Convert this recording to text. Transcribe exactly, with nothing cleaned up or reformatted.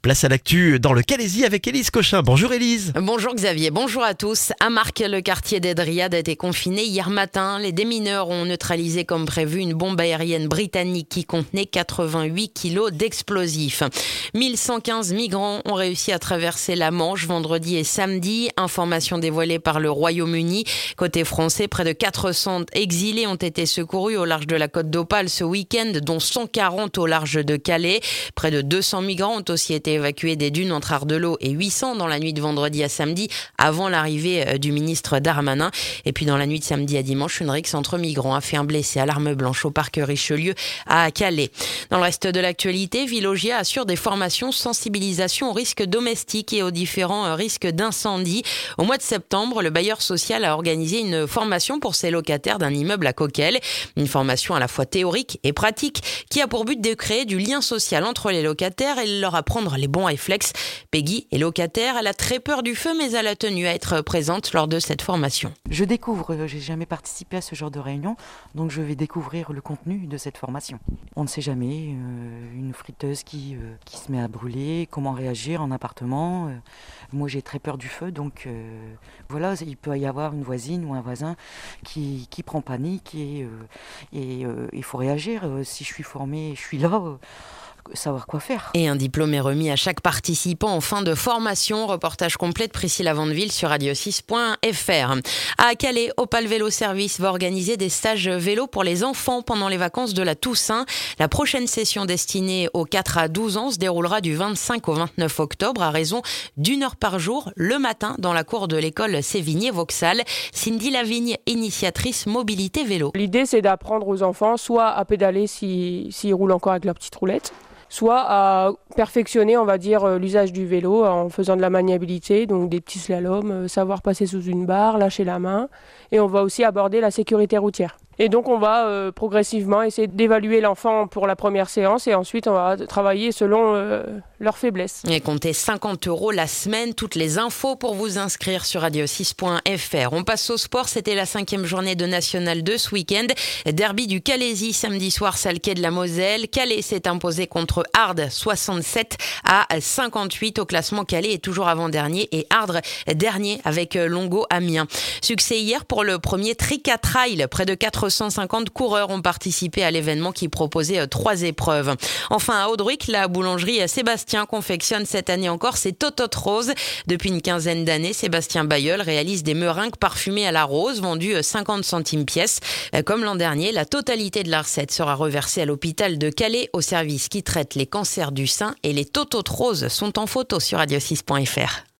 Place à l'actu dans le Calaisis avec Élise Cochin. Bonjour Élise. Bonjour Xavier, bonjour à tous. À Marques, le quartier d'Edriade a été confiné hier matin. Les démineurs ont neutralisé comme prévu une bombe aérienne britannique qui contenait quatre-vingt-huit kilos d'explosifs. mille cent quinze migrants ont réussi à traverser la Manche vendredi et samedi. Information dévoilée par le Royaume-Uni. Côté français, près de quatre cents exilés ont été secourus au large de la côte d'Opale ce week-end, dont cent quarante au large de Calais. Près de deux cents migrants ont aussi été évacués des dunes entre Ardelot et huit cents dans la nuit de vendredi à samedi, avant l'arrivée du ministre Darmanin. Et puis dans la nuit de samedi à dimanche, une rixe entre migrants a fait un blessé à l'arme blanche au parc Richelieu à Calais. Dans le reste de l'actualité, Vilogia assure des formations sensibilisation aux risques domestiques et aux différents risques d'incendie. Au mois de septembre, le bailleur social a organisé une formation pour ses locataires d'un immeuble à Coquelles. Une formation à la fois théorique et pratique qui a pour but de créer du lien social entre les locataires et leur apprendre les bons réflexes. Peggy est locataire, elle a très peur du feu, mais elle a tenu à être présente lors de cette formation. Je découvre, j'ai jamais participé à ce genre de réunion, donc je vais découvrir le contenu de cette formation. On ne sait jamais, euh, une friteuse qui, euh, qui se met à brûler, comment réagir en appartement. Euh, moi j'ai très peur du feu, donc euh, voilà, il peut y avoir une voisine ou un voisin qui, qui prend panique et il euh, et, euh, faut réagir. Euh, si je suis formée, je suis là. Euh, savoir quoi faire. Et un diplôme est remis à chaque participant en fin de formation. Reportage complet de Priscilla Vandeville sur radio six point f r. À Calais, Opale Vélo Service va organiser des stages vélo pour les enfants pendant les vacances de la Toussaint. La prochaine session destinée aux quatre à douze ans se déroulera du vingt-cinq au vingt-neuf octobre à raison d'une heure par jour le matin dans la cour de l'école Sévigné-Vauxhall. Cindy Lavigne, initiatrice mobilité vélo. L'idée, c'est d'apprendre aux enfants soit à pédaler s'ils, s'ils roulent encore avec leur petite roulette, soit à perfectionner, on va dire, l'usage du vélo en faisant de la maniabilité, donc des petits slaloms, savoir passer sous une barre, lâcher la main. Et on va aussi aborder la sécurité routière. Et donc on va euh, progressivement essayer d'évaluer l'enfant pour la première séance et ensuite on va travailler selon euh, leurs faiblesses. Et comptez cinquante euros la semaine. Toutes les infos pour vous inscrire sur radio six point f r. On passe au sport. C'était la cinquième journée de National deux ce week-end. Derby du Calaisis samedi soir, salle quai de la Moselle. Calais s'est imposé contre Ardres soixante-sept à cinquante-huit. Au classement, Calais est toujours avant-dernier et Ardres dernier avec Longo Amiens. Succès hier pour le premier Trica Trail. Près de quatre cent cinquante coureurs ont participé à l'événement qui proposait trois épreuves. Enfin, à Audruic, la boulangerie Sébastien confectionne cette année encore ses tototes roses. Depuis une quinzaine d'années, Sébastien Bailleul réalise des meringues parfumées à la rose, vendues cinquante centimes pièce. Comme l'an dernier, la totalité de la recette sera reversée à l'hôpital de Calais, au service qui traite les cancers du sein, et les tototes roses sont en photo sur radio six point f r.